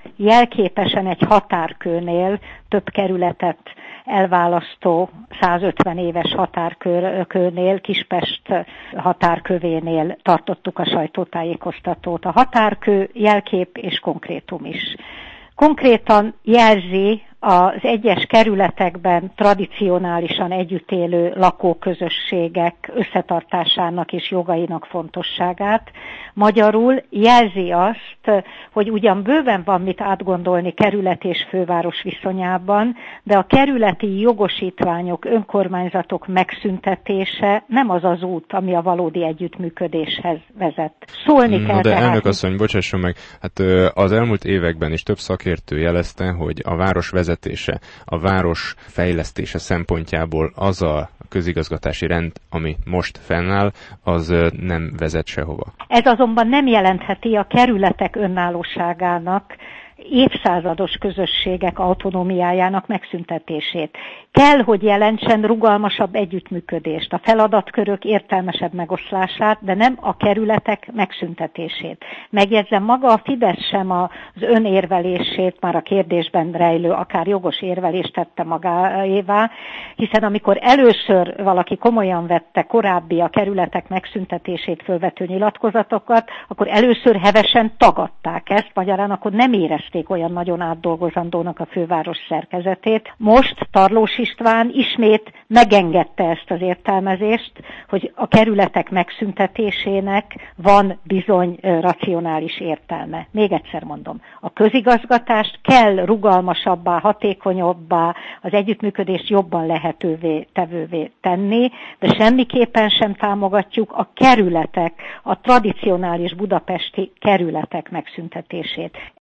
Jelképesen egy határkőnél, több kerületet elválasztó 150 éves határkőnél, Kispest határkövénél tartottuk a sajtótájékoztatót. A határkő jelkép és konkrétum is. Konkrétan jelzi az egyes kerületekben tradicionálisan együtt élő lakóközösségek összetartásának és jogainak fontosságát. Magyarul jelzi azt, hogy ugyan bőven van mit átgondolni kerület és főváros viszonyában, de a kerületi jogosítványok, önkormányzatok megszüntetése nem az az út, ami a valódi együttműködéshez vezet. Szólni kell. De elnök asszony, bocsásson meg, hát az elmúlt években is több szakértő jelezte, hogy a város vezetése, a város fejlesztése szempontjából az a közigazgatási rend, ami most fennáll, az nem vezet sehova. Ez azonban nem jelentheti a kerületek önállóságának, évszázados közösségek autonómiájának megszüntetését. Kell, hogy jelentsen rugalmasabb együttműködést, a feladatkörök értelmesebb megoszlását, de nem a kerületek megszüntetését. Megjegyzem, maga a Fidesz sem az önérvelését, már a kérdésben rejlő akár jogos érvelést tette magáévá, hiszen amikor először valaki komolyan vette korábbi a kerületek megszüntetését fölvető nyilatkozatokat, akkor először hevesen tagadták ezt, magyarán akkor nem érezték olyan nagyon átdolgozandónak a főváros szerkezetét. Most Tarlós István ismét megengedte ezt az értelmezést, hogy a kerületek megszüntetésének van bizony racionális értelme. Még egyszer mondom, a közigazgatást kell rugalmasabbá, hatékonyabbá, az együttműködést jobban lehetővé tevővé tenni, de semmiképpen sem támogatjuk a kerületek, a tradicionális budapesti kerületek megszüntetését.